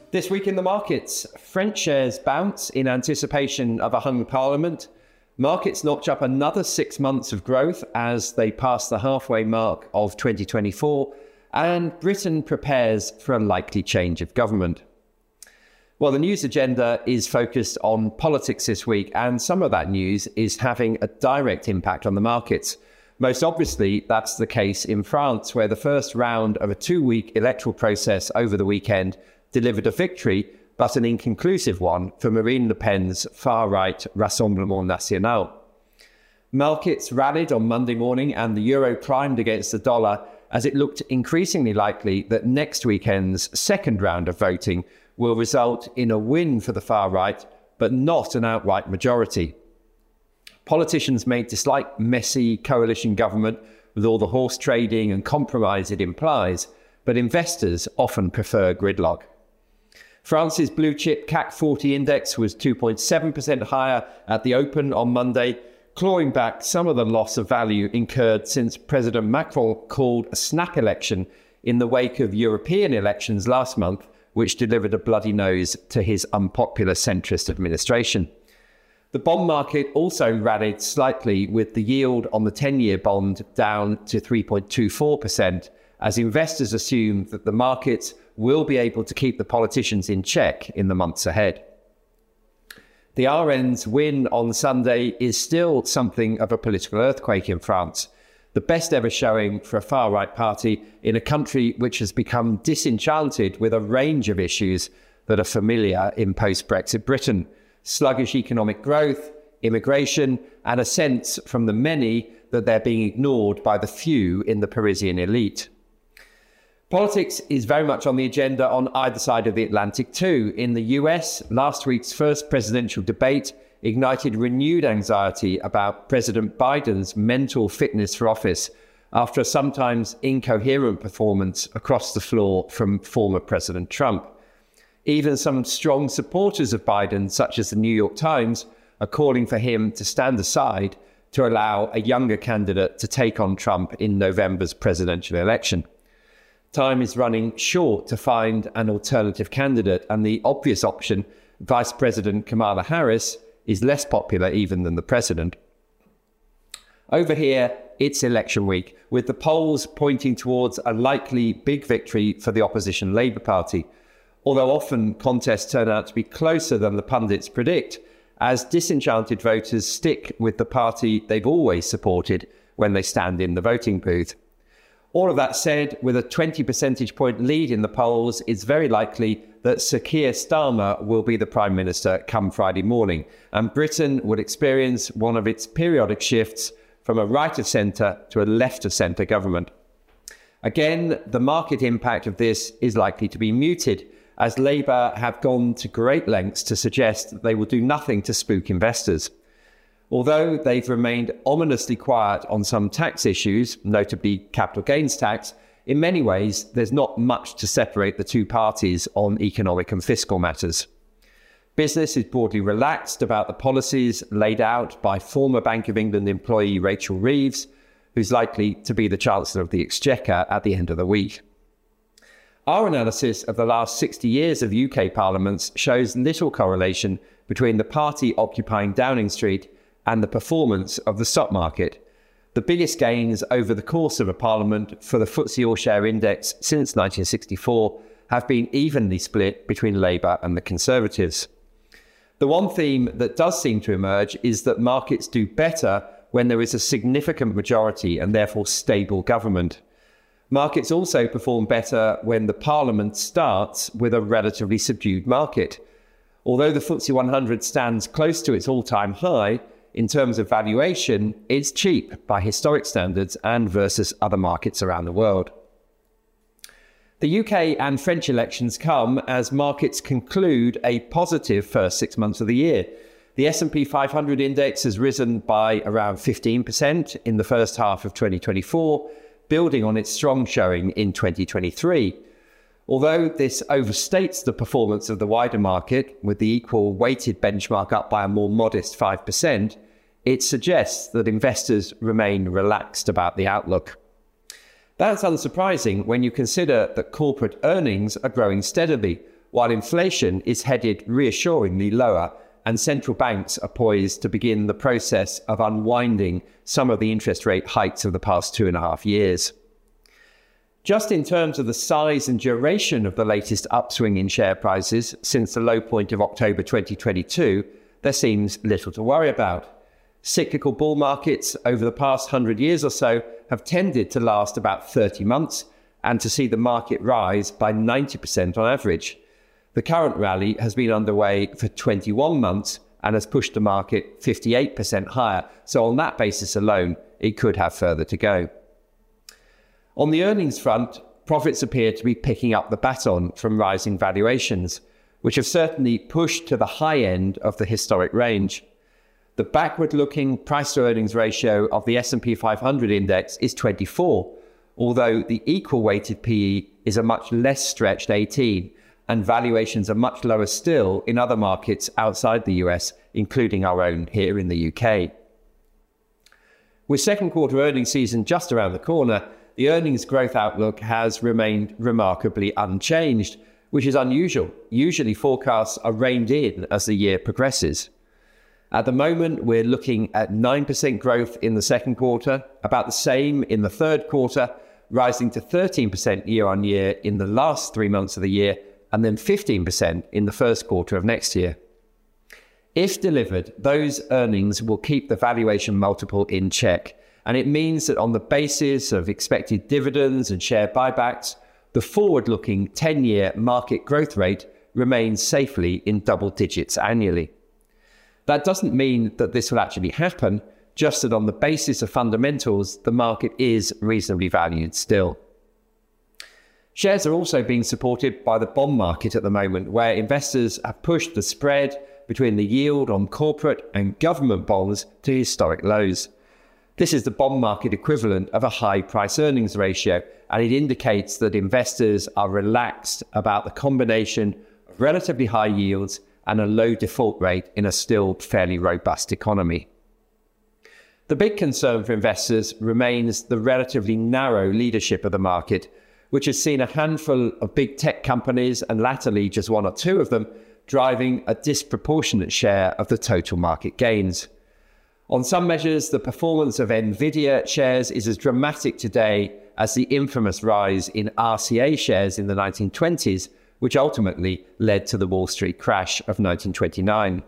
This week in the markets, French shares bounce in anticipation of a hung parliament. Markets notch up another 6 months of growth as they pass the halfway mark of 2024, and Britain prepares for a likely change of government. Well, the news agenda is focused on politics this week, and some of that news is having a direct impact on the markets. Most obviously, that's the case in France, where the first round of a 2-week electoral process over the weekend delivered a victory, but an inconclusive one for Marine Le Pen's far-right Rassemblement National. Markets rallied on Monday morning and the euro climbed against the dollar as it looked increasingly likely that next weekend's second round of voting will result in a win for the far-right, but not an outright majority. Politicians may dislike messy coalition government with all the horse trading and compromise it implies, but investors often prefer gridlock. France's blue chip CAC 40 index was 2.7% higher at the open on Monday, clawing back some of the loss of value incurred since President Macron called a snap election in the wake of European elections last month, which delivered a bloody nose to his unpopular centrist administration. The bond market also rallied slightly, with the yield on the 10-year bond down to 3.24%, as investors assume that the markets will be able to keep the politicians in check in the months ahead. The RN's win on Sunday is still something of a political earthquake in France, the best ever showing for a far-right party in a country which has become disenchanted with a range of issues that are familiar in post-Brexit Britain: sluggish economic growth, immigration, and a sense from the many that they're being ignored by the few in the Parisian elite. Politics is very much on the agenda on either side of the Atlantic too. In the US, last week's first presidential debate ignited renewed anxiety about President Biden's mental fitness for office after a sometimes incoherent performance across the floor from former President Trump. Even some strong supporters of Biden, such as the New York Times, are calling for him to stand aside to allow a younger candidate to take on Trump in November's presidential election. Time is running short to find an alternative candidate, and the obvious option, Vice President Kamala Harris, is less popular even than the president. Over here, it's election week, with the polls pointing towards a likely big victory for the opposition Labour Party, although often contests turn out to be closer than the pundits predict, as disenchanted voters stick with the party they've always supported when they stand in the voting booth. All of that said, with a 20 percentage point lead in the polls, it's very likely that Sir Keir Starmer will be the Prime Minister come Friday morning, and Britain will experience one of its periodic shifts from a right-of-centre to a left-of-centre government. Again, the market impact of this is likely to be muted, as Labour have gone to great lengths to suggest that they will do nothing to spook investors. Although they've remained ominously quiet on some tax issues, notably capital gains tax, in many ways there's not much to separate the two parties on economic and fiscal matters. Business is broadly relaxed about the policies laid out by former Bank of England employee Rachel Reeves, who's likely to be the Chancellor of the Exchequer at the end of the week. Our analysis of the last 60 years of UK parliaments shows little correlation between the party occupying Downing Street and the performance of the stock market. The biggest gains over the course of a parliament for the FTSE All-Share Index since 1964 have been evenly split between Labour and the Conservatives. The one theme that does seem to emerge is that markets do better when there is a significant majority and therefore stable government. Markets also perform better when the parliament starts with a relatively subdued market. Although the FTSE 100 stands close to its all-time high, in terms of valuation, it's cheap by historic standards and versus other markets around the world. The UK and French elections come as markets conclude a positive first 6 months of the year. The S&P 500 index has risen by around 15% in the first half of 2024, building on its strong showing in 2023. Although this overstates the performance of the wider market, with the equal weighted benchmark up by a more modest 5%, it suggests that investors remain relaxed about the outlook. That's unsurprising when you consider that corporate earnings are growing steadily, while inflation is headed reassuringly lower and central banks are poised to begin the process of unwinding some of the interest rate hikes of the past 2.5 years. Just in terms of the size and duration of the latest upswing in share prices since the low point of October 2022, there seems little to worry about. Cyclical bull markets over the past 100 years or so have tended to last about 30 months and to see the market rise by 90% on average. The current rally has been underway for 21 months and has pushed the market 58% higher. So on that basis alone, it could have further to go. On the earnings front, profits appear to be picking up the baton from rising valuations, which have certainly pushed to the high end of the historic range. The backward-looking price-to-earnings ratio of the S&P 500 index is 24, although the equal-weighted PE is a much less stretched 18, and valuations are much lower still in other markets outside the US, including our own here in the UK. With second quarter earnings season just around the corner, the earnings growth outlook has remained remarkably unchanged, which is unusual. Usually forecasts are reined in as the year progresses. At the moment, we're looking at 9% growth in the second quarter, about the same in the third quarter, rising to 13% year on year in the last 3 months of the year, and then 15% in the first quarter of next year. If delivered, those earnings will keep the valuation multiple in check, and it means that on the basis of expected dividends and share buybacks, the forward-looking 10-year market growth rate remains safely in double digits annually. That doesn't mean that this will actually happen, just that on the basis of fundamentals, the market is reasonably valued still. Shares are also being supported by the bond market at the moment, where investors have pushed the spread between the yield on corporate and government bonds to historic lows. This is the bond market equivalent of a high price-earnings ratio, and it indicates that investors are relaxed about the combination of relatively high yields and a low default rate in a still fairly robust economy. The big concern for investors remains the relatively narrow leadership of the market, which has seen a handful of big tech companies, and latterly just one or two of them, driving a disproportionate share of the total market gains. On some measures, the performance of Nvidia shares is as dramatic today as the infamous rise in RCA shares in the 1920s, which ultimately led to the Wall Street crash of 1929.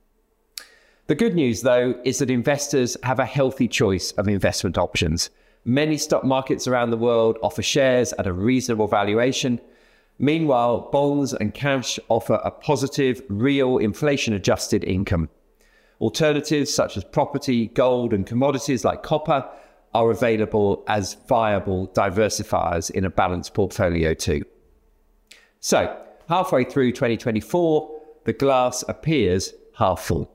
The good news, though, is that investors have a healthy choice of investment options. Many stock markets around the world offer shares at a reasonable valuation. Meanwhile, bonds and cash offer a positive, real inflation-adjusted income. Alternatives such as property, gold, and commodities like copper are available as viable diversifiers in a balanced portfolio too. So, halfway through 2024, the glass appears half full.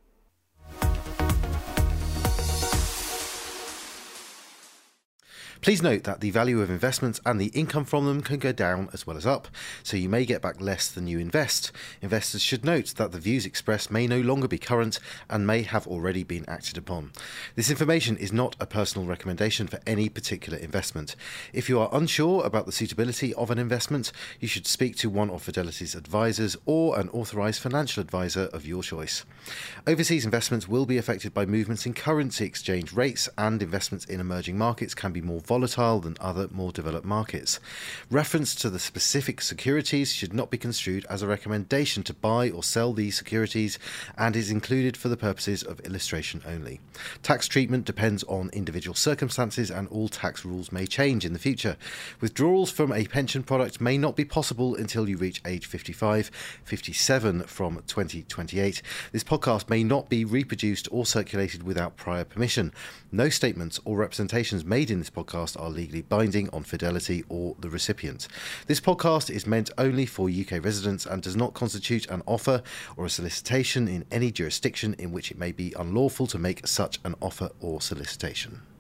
Please note that the value of investments and the income from them can go down as well as up, so you may get back less than you invest. Investors should note that the views expressed may no longer be current and may have already been acted upon. This information is not a personal recommendation for any particular investment. If you are unsure about the suitability of an investment, you should speak to one of Fidelity's advisors or an authorised financial advisor of your choice. Overseas investments will be affected by movements in currency exchange rates, and investments in emerging markets can be more volatile than other more developed markets. Reference to the specific securities should not be construed as a recommendation to buy or sell these securities and is included for the purposes of illustration only. Tax treatment depends on individual circumstances, and all tax rules may change in the future. Withdrawals from a pension product may not be possible until you reach age 55, 57 from 2028. This podcast may not be reproduced or circulated without prior permission. No statements or representations made in this podcast are legally binding on Fidelity or the recipient. This podcast is meant only for UK residents and does not constitute an offer or a solicitation in any jurisdiction in which it may be unlawful to make such an offer or solicitation.